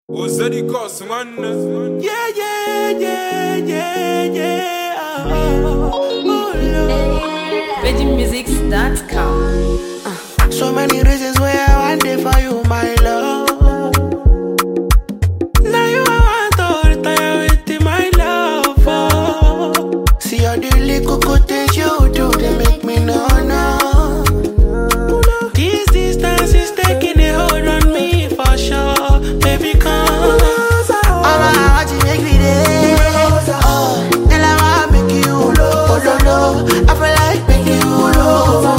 What's that it cost, man? Yeah. Oh, Lord. VeggieMusics.com. So many reasons why I want it for you, my love. Now you want to retire with my love. Oh. See all the little good things you do, they make me no. This distance is taking a hold on me for sure. Baby, come. I want to make me there. Oh, and I want to make you low. I feel like making you low.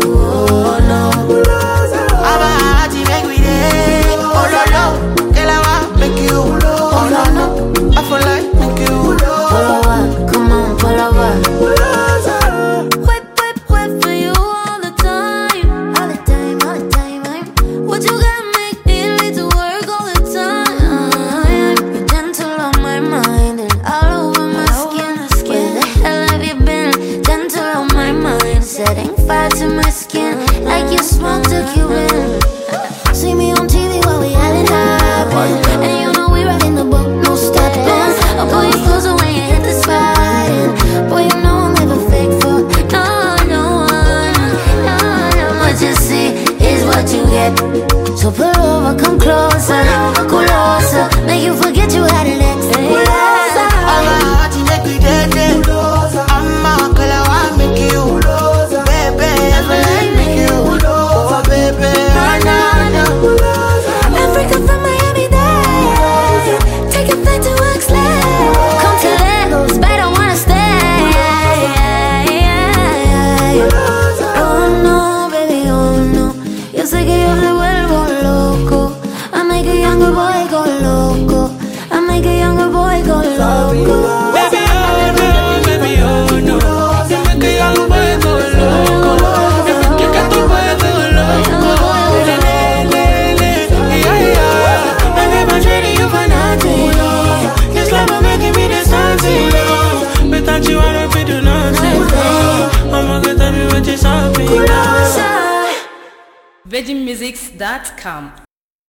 Setting fire to my skin, like you smoke to kill in. See me on TV while we had it happen, and you know we rockin' the boat, no stopping. I'll pull you closer when you hit the spot, and boy, you know I'll never fake for no one. What you see is what you get. So pull over, come closer, make you forget you had an ex. VeggieMusics.com.